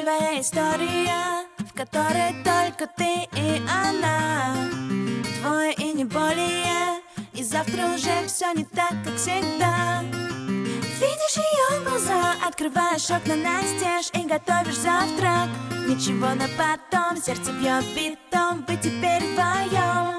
Красивая история, в которой только ты и она. Двое и не более. И завтра уже все не так, как всегда. Видишь ее глаза, открываешь окна настежь и готовишь завтрак. Ничего на потом, сердце бьет битом, вы теперь вдвоем.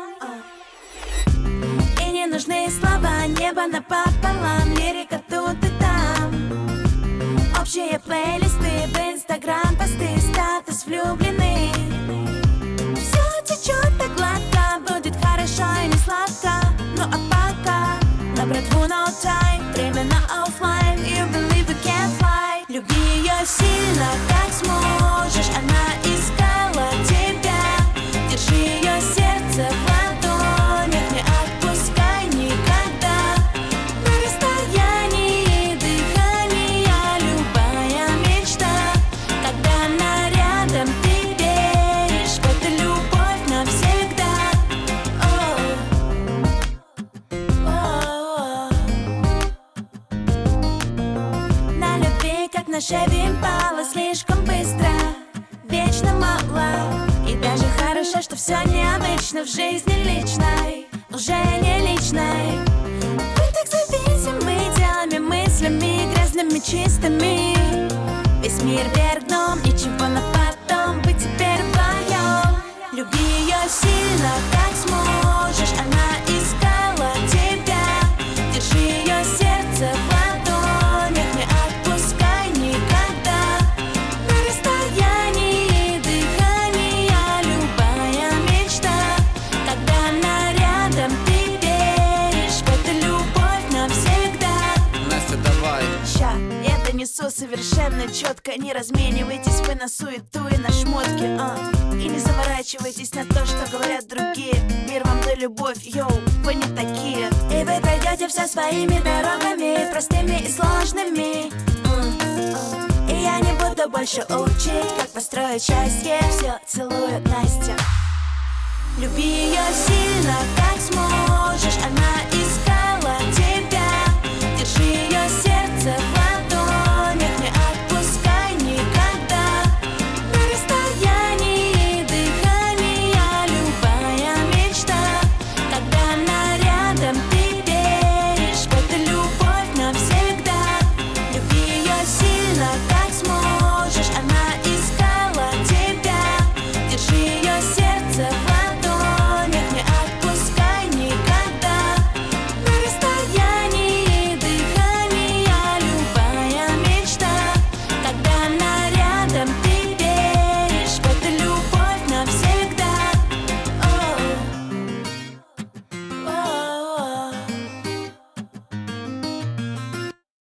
И не нужны слова, небо напополам, лирика тут и там. Общие плейлисты, в инстаграм посты, статус влюблены. Все течет так гладко, будет хорошо и не сладко. Ну а пока на братву no time, время на оффлайн. You believe you can fly. Люби ее сильно, как сможешь. Она искала тебя. Держи ее сердце в ладонях, не отпускай никогда. На расстоянии дыхания любая мечта. Когда она рядом, ты веришь в эту любовь навсегда. На любви, как на Chevy Impala, слишком быстро, вечно мало. И даже хорошо, что все необычно в жизни личной, уже не личной. Вы так зависимы делами, мыслями, грязными, чистыми. Весь мир вверх дном, ничего на потом, вы теперь вдвоем. Люби ее сильно, как сможешь. Она искала тебя. Держи ее сердце в ладонях, не отпускай никогда. На расстоянии дыхания любая мечта. Когда она рядом, ты веришь в эту любовь навсегда. Настя, давай. Ща, я донесу совершенно четко. Не разменивайтесь вы на суету и на шмотки, И не заворачивайтесь на то, что говорят другие. Мир вам да любовь, йоу, вы не такие. И вы пройдете все своими дорогами, простыми и сложными. И я не буду больше учить, как построить счастье. Все, целую, Настя. Люби ее сильно, как